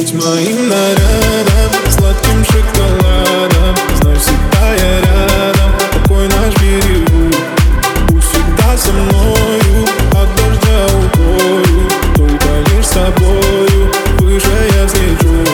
Будь моим нарядом, сладким шоколадом. Знай, всегда я рядом, такой наш берег. Будь всегда со мною, от дождя укрою. Только лишь с тобою, выше я взлечу.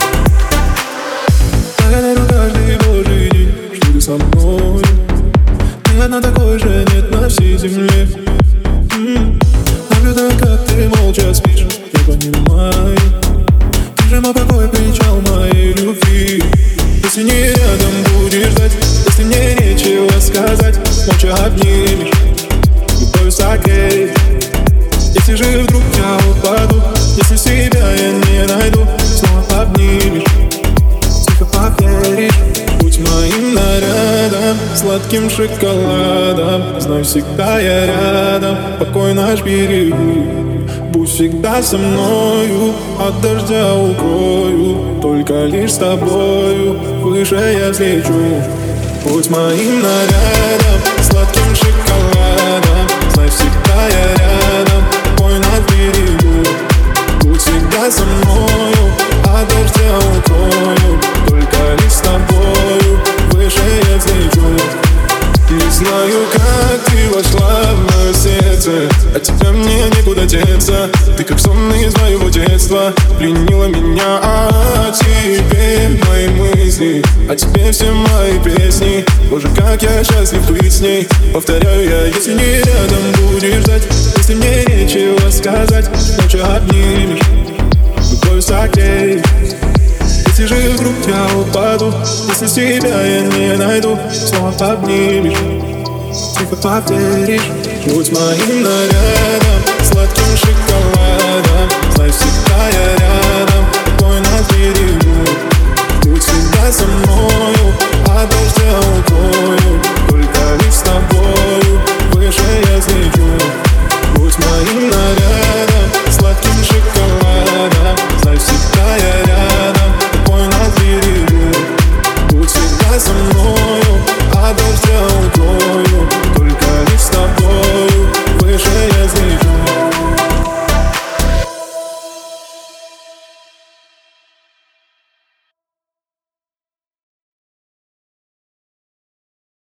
Благодарю каждый божий день, что ты со мной. Ты одна, такой же нет на всей земле. Наблюдаю, как ты молча спишь, я понимаю. Ты же мой покой, причал моей любви. Если не рядом будешь ждать, если мне нечего сказать, молча обнимешь, любовью согрей. Если же вдруг я упаду, если себя я не найду, снова обнимешь, тихо поверишь. Будь моим нарядом, сладким шоколадом. Знай, всегда я рядом, покой наш берег. Будь всегда со мною, от дождя укрою. Только лишь с тобою, выше я взлечу. Будь моим нарядом, сладким шоколадом. Знай, всегда я рядом, покой наш берег. Будь всегда со мною, от дождя укрою. Только лишь с тобою, выше я взлечу. Не знаю, как ты вошла в мое сердце, от тебя мне никуда деться. Ты как сонный из моего детства, пленила меня, а тебе мои мысли, а тебе все мои песни. Боже, как я счастлив быть с ней. Повторяю я, если не рядом будешь ждать, если мне нечего сказать, ночью обнимешь, любовью согрей. Если же вдруг я упаду, если себя я не найду, снова обнимешь, тихо поверишь. Будь моим нарядом.